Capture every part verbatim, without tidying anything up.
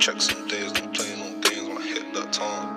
checks some days, don't play no games when I hit that town.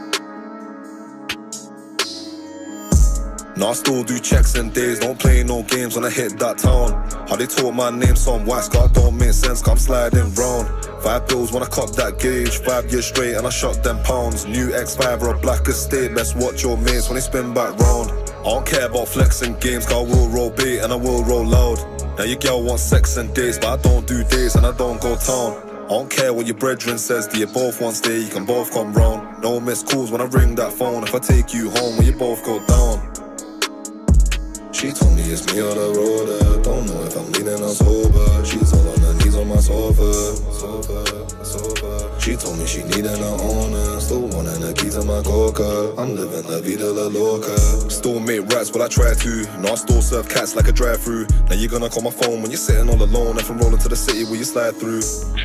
Nah, I still do checks and days, don't play no games when I hit that town. How they talk my name, some wax, God don't make sense, come sliding round. Five bills when I cop that gauge, five years straight and I shot them pounds. New X five or a black estate, best watch your mates when they spin back round. I don't care about flexing games, cause I will roll bait and I will roll loud. Now your girl wants sex and dates, but I don't do dates and I don't go town. I don't care what your brethren says, do you both want stay, you can both come round. No missed calls when I ring that phone, if I take you home when you both go down. She told me it's me on the road, uh, don't know if I'm leaning or sober. She's all on her knees on my sofa, sofa, sofa. She told me she needing her owner, still wanting the keys to my coca. I'm living la vida la loca. Still make rats, but I try to. No, I still serve cats like a drive-through. Now you're gonna call my phone when you're sitting all alone, if I'm rolling to the city where you slide through.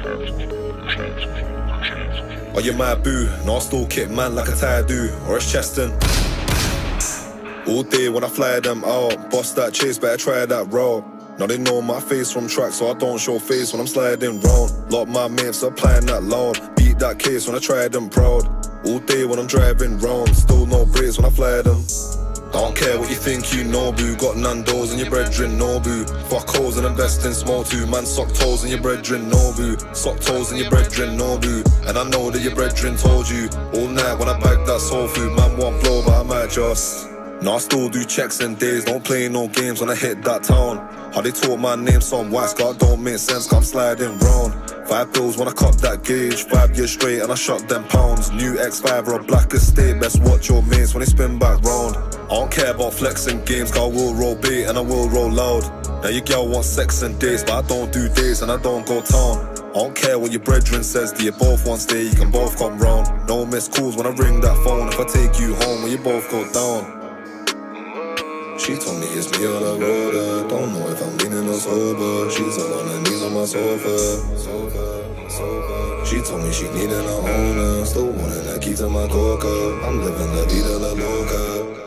Are you mad boo? No, I still kick man like a tie do, or it's Cheston. All day when I fly them out, bust that chase, better try that route. Now they know my face from track, so I don't show face when I'm sliding round. Lock my mates applying that loud, beat that case when I try them proud. All day when I'm driving round, still no brakes when I fly them. I don't care what you think you know boo, got Nando's and your brethren no boo. Fuck hoes and invest in small too, man sock toes and your brethren no boo. Sock toes and your brethren no boo, and I know that your brethren told you. All night when I bag that soul food, man won't blow but I might just. Nah, I still do checks and days, don't play no games when I hit that town. How they talk my name, some wax, God don't make sense, come sliding round. Five bills when I cop that gauge, five years straight and I shot them pounds. New X five or a black estate, best watch your mates when they spin back round. I don't care about flexing games, cause I will roll bait and I will roll loud. Now your girl wants sex and dates, but I don't do dates and I don't go town. I don't care what your brethren says, do you both want stay, you can both come round. No missed calls when I ring that phone, if I take you home when you both go down. She told me it's me on the road, uh, don't know if I'm leaning or sober. She's all on her knees on my sofa, sofa, sofa. She told me she needing her owner, still wanting the key to my coca. I'm living la vida la loca.